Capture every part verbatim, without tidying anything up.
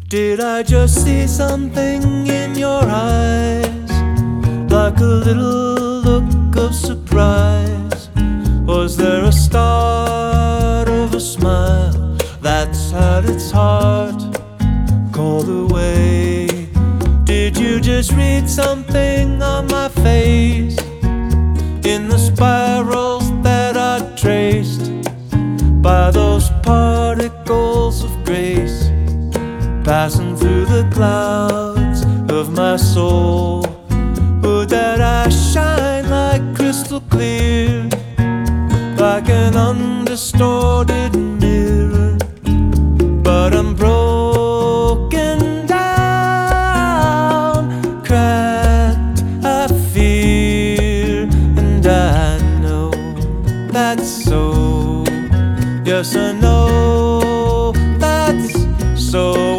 Did I just see something in your eyes, like a little look of surprise? Was there a start of a smile that's had its heart called away? Did you just read something on my face, in the spirals that I traced by those particles of grace, passing through the clouds of my soul? Would that I shine like crystal clear, like an undistorted mirror, but I'm broken down, cracked, I fear, and I know that's so. Yes, I know that's so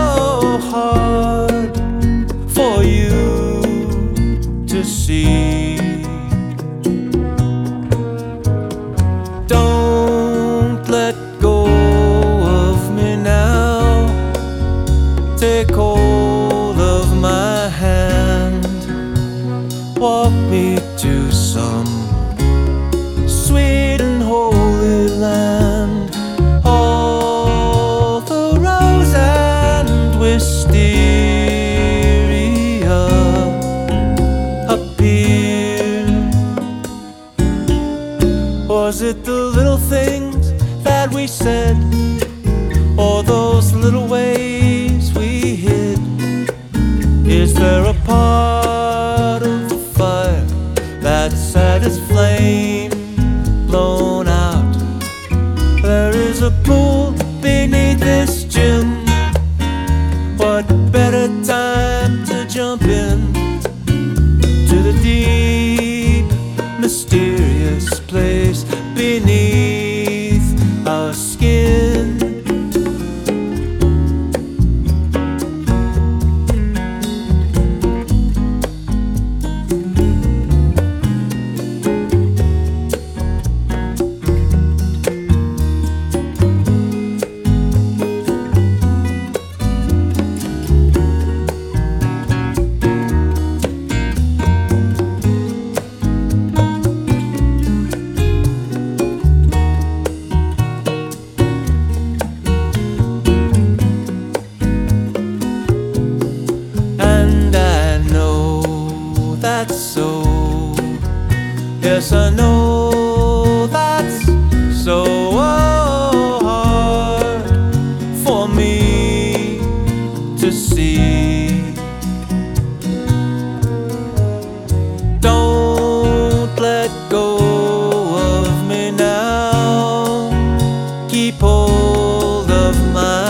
hard for you to see. Don't let go of me now. Take hold of my hand. Walk me to some sweet and holy land. All the rose and wisteria appear. Was it the little things that we said, or those little ways we hid? Is there a part of the fire that's had its flame blown out? There is a pool beneath this gym. What better time to jump in to the deep, mysterious place beneath our skin? That's so. Yes, I know that's so hard for me to see. Don't let go of me now. Keep hold of my